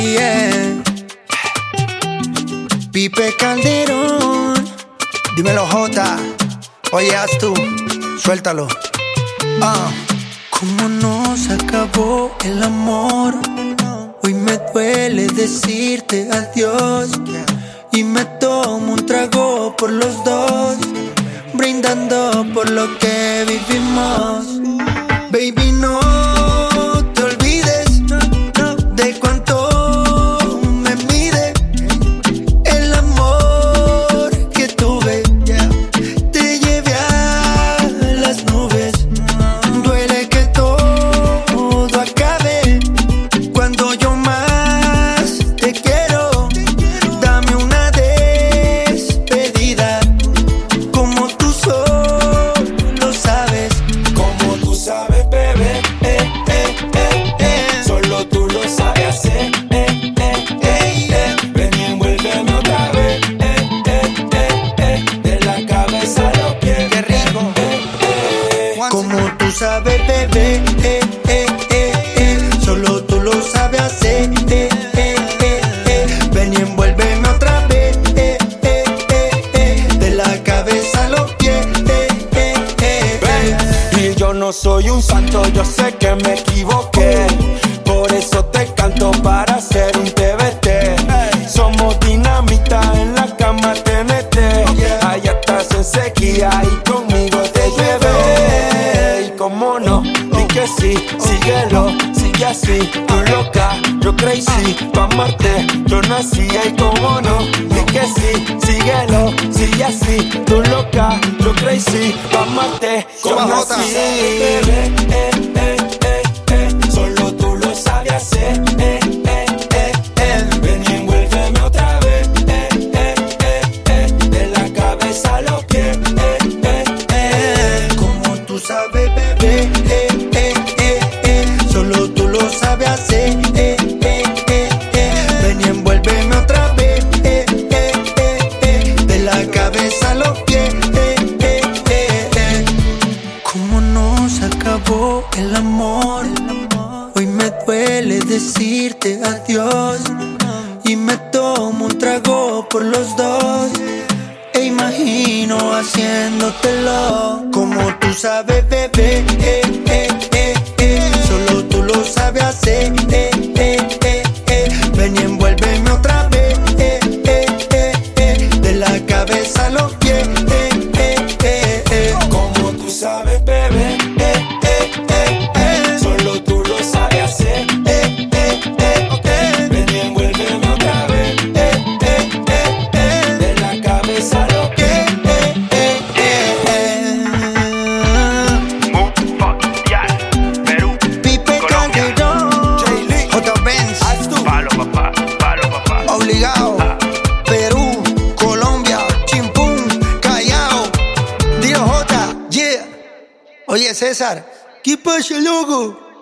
yeah. Pipe Calderón, dímelo Jota. Oye, haz tú, suéltalo. ¿Cómo nos acabó el amor? Hoy me duele decirte adiós. Y me tomo un trago por los dos, brindando por lo que vivimos. Baby, no te olvides de cuánto me mide el amor que tuve. Te llevé a las nubes. Duele que todo acabe cuando yo más te quiero. Dame una despedida, como tú solo sabes. Como tú sabes, bebé, solo tú lo sabes hacer, ven y envuélveme otra vez, de la cabeza a los pies. Qué rico. Como tú sabes, bebé, solo tú lo sabes hacer, ven y envuélveme otra vez, de la cabeza a los pies. Y yo no soy un santo, yo sé que me equivoqué. Por eso te canto para hacer un TBT. Somos dinamita en la cama TNT. Allá estás en sequía y conmigo te llueve. Y como no, di que sí, síguelo, sigue así. Tú loca, yo crazy, pa' amarte yo nací. Y como no, di que sí, síguelo, sigue así. Tú loca, yo crazy, pa' amarte yo nací. Solo tú lo sabes hacer, ven y envuélveme otra vez, de la cabeza a los pies. Como tú sabes, bebé, solo tú lo sabes hacer, ven y envuélveme otra vez, de la cabeza a los pies. Cómo nos acabó el amor. Hoy me duele decirte adiós. Y me tomo un trago por los dos, e imagino haciéndotelo. Como tú sabes, bebé, solo tú lo sabes hacer, ven y envuélveme otra vez, de la cabeza a los pies. Como tú sabes, bebé, solo tú lo sabes hacer, ven y envuélveme otra vez, de la cabeza a los pies. Pipe Calderón, J. Benz, Palo papá, obligado. Perú, Colombia, Chimpún, Callao. Dilo J, yeah. Oye César, ¿qué pasa, loco?